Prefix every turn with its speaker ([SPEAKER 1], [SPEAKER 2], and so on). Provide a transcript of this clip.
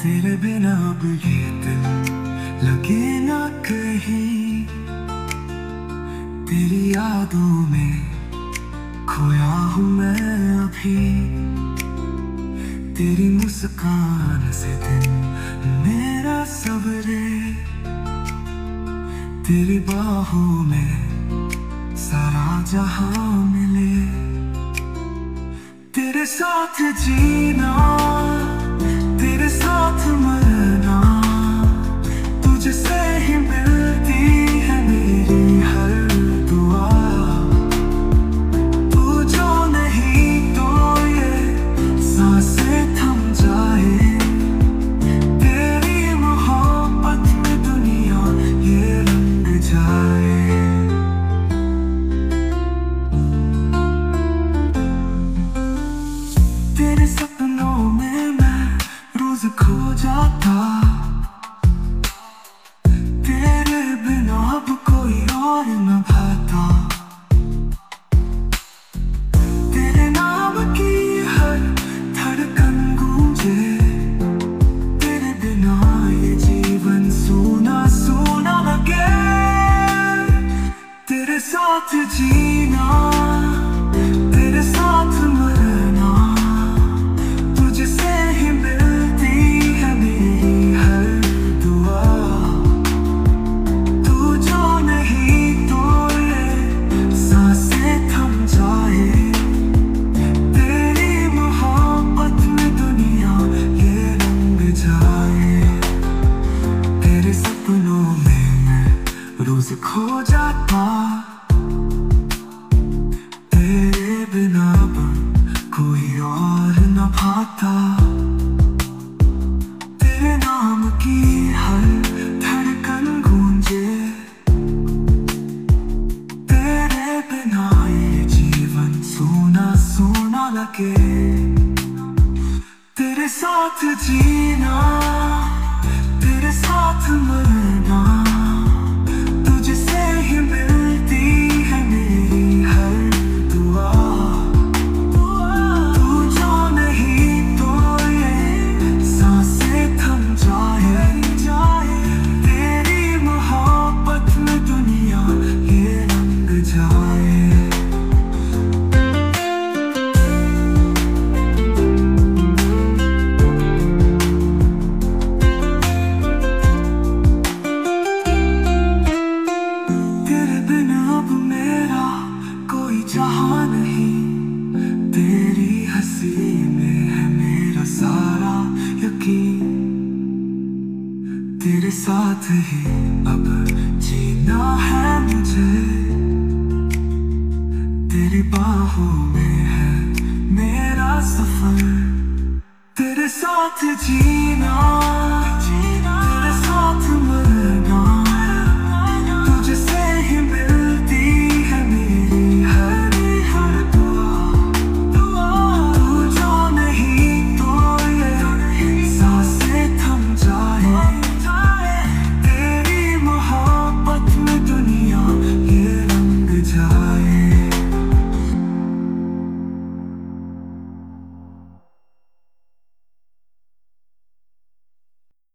[SPEAKER 1] तेरे बिना अब ये दिल लगे ना कहीं। तेरी यादों में खोया हूँ मैं अभी। तेरी मुस्कान से दिन मेरा सबरे। तेरी बाहों में सारा जहां मिले। तेरे साथ जीना, तेरे साथ मरना, तुझसे ही मिलती है मेरी हर दुआ। तू जो नहीं तो ये सांसें थम जाए। तेरी मोहब्बत में दुनिया ये रंग जाए। तेरे सपनों में मैं रोज खो जाता। तेरे बिना अब कोई और न भाता। तेरे नाम की हर धड़कन गूंजे। तेरे बिना ये जीवन सूना सूना लगे। तेरे साथ जीना, तेरे साथ मरना, तुझसे ही मिलती है मेरी हर दुआ। तू जो नहीं तो ये सांसें थम जाए। तेरी मोहब्बत में दुनिया ये रंग जाए। तेरे सपनों में मैं रोज खो जाता। तेरे बिना अब कोई और न भाता। तेरे नाम की हर धड़कन गूंजे। तेरे बिना ये जीवन सूना सूना लगे। तेरे साथ जीना, तेरे साथ मरना, तुझसे ही मिलती है मेरी हर दुआ। तू जो नहीं तो ये सांसें थम जाए। तेरी मोहब्बत में दुनिया ये रंग जाए। तेरे बिना अब मेरा कोई जहां नहीं। तेरी हंसी में है मेरा सारा यकीन। तेरे साथ ही अब जीना है मुझे। तेरी बाहों में है मेरा सफर। तेरे साथ जीना,